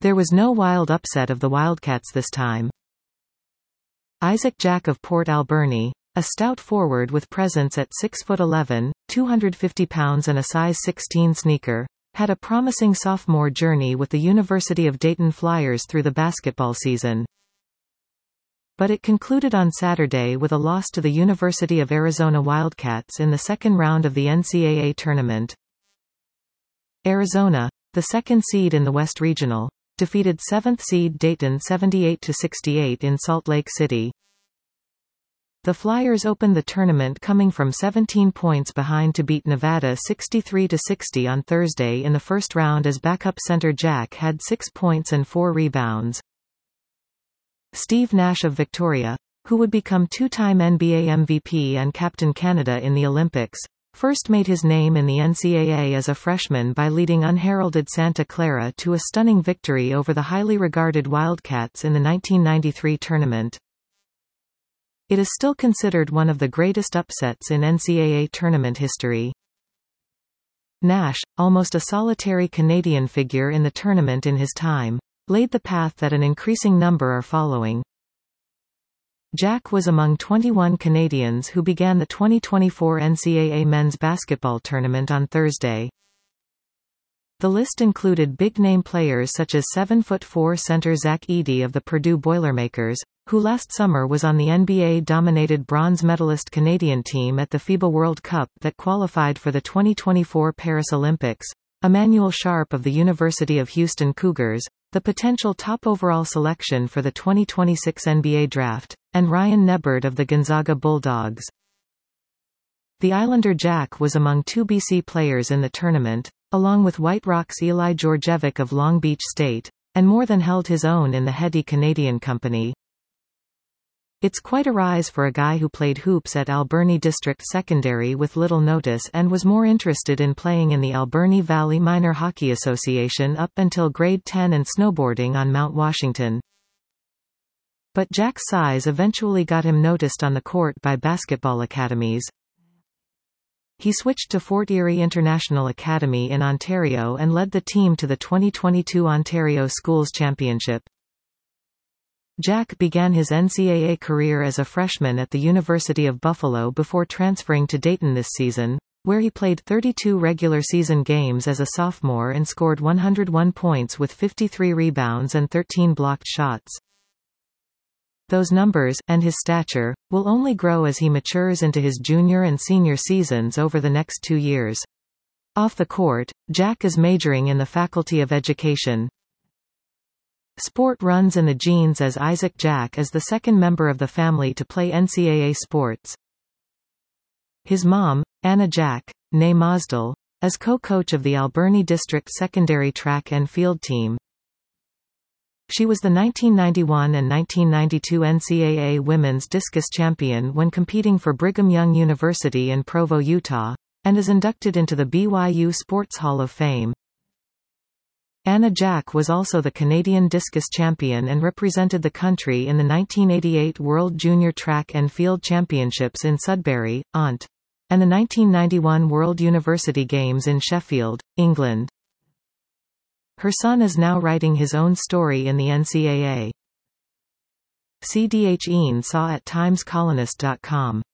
There was no wild upset of the Wildcats this time. Isaac Jack of Port Alberni, a stout forward with presence at 6'11", 250 pounds and a size 16 sneaker, had a promising sophomore journey with the University of Dayton Flyers through the basketball season. But it concluded on Saturday with a loss to the University of Arizona Wildcats in the second round of the NCAA tournament. Arizona, the second seed in the West Regional, defeated 7th seed Dayton 78-68 in Salt Lake City. The Flyers opened the tournament coming from 17 points behind to beat Nevada 63-60 on Thursday in the first round as backup center Jack had 6 points and 4 rebounds. Steve Nash of Victoria, who would become two-time NBA MVP and Captain Canada in the Olympics, first made his name in the NCAA as a freshman by leading unheralded Santa Clara to a stunning victory over the highly regarded Wildcats in the 1993 tournament. It is still considered one of the greatest upsets in NCAA tournament history. Nash, almost a solitary Canadian figure in the tournament in his time, laid the path that an increasing number are following. Jack was among 21 Canadians who began the 2024 NCAA men's basketball tournament on Thursday. The list included big-name players such as 7'4" center Zach Edey of the Purdue Boilermakers, who last summer was on the NBA-dominated bronze medalist Canadian team at the FIBA World Cup that qualified for the 2024 Paris Olympics, Emmanuel Sharp of the University of Houston Cougars, the potential top overall selection for the 2026 NBA Draft, and Ryan Nebert of the Gonzaga Bulldogs. The Islander Jack was among 2 BC players in the tournament, along with White Rock's Eli Georgievic of Long Beach State, and more than held his own in the heady Canadian company. It's quite a rise for a guy who played hoops at Alberni District Secondary with little notice and was more interested in playing in the Alberni Valley Minor Hockey Association up until grade 10 and snowboarding on Mount Washington. But Jack's size eventually got him noticed on the court by basketball academies. He switched to Fort Erie International Academy in Ontario and led the team to the 2022 Ontario Schools Championship. Jack began his NCAA career as a freshman at the University of Buffalo before transferring to Dayton this season, where he played 32 regular season games as a sophomore and scored 101 points with 53 rebounds and 13 blocked shots. Those numbers, and his stature, will only grow as he matures into his junior and senior seasons over the next 2 years. Off the court, Jack is majoring in the Faculty of Education. Sport runs in the genes as Isaac Jack is the second member of the family to play NCAA sports. His mom, Anna Jack, née Mosdell, is co-coach of the Alberni District Secondary Track and Field team. She was the 1991 and 1992 NCAA Women's Discus Champion when competing for Brigham Young University in Provo, Utah, and is inducted into the BYU Sports Hall of Fame. Anna Jack was also the Canadian Discus Champion and represented the country in the 1988 World Junior Track and Field Championships in Sudbury, Ont, and the 1991 World University Games in Sheffield, England. Her son is now writing his own story in the NCAA. CDH Ian Saw at timescolonist.com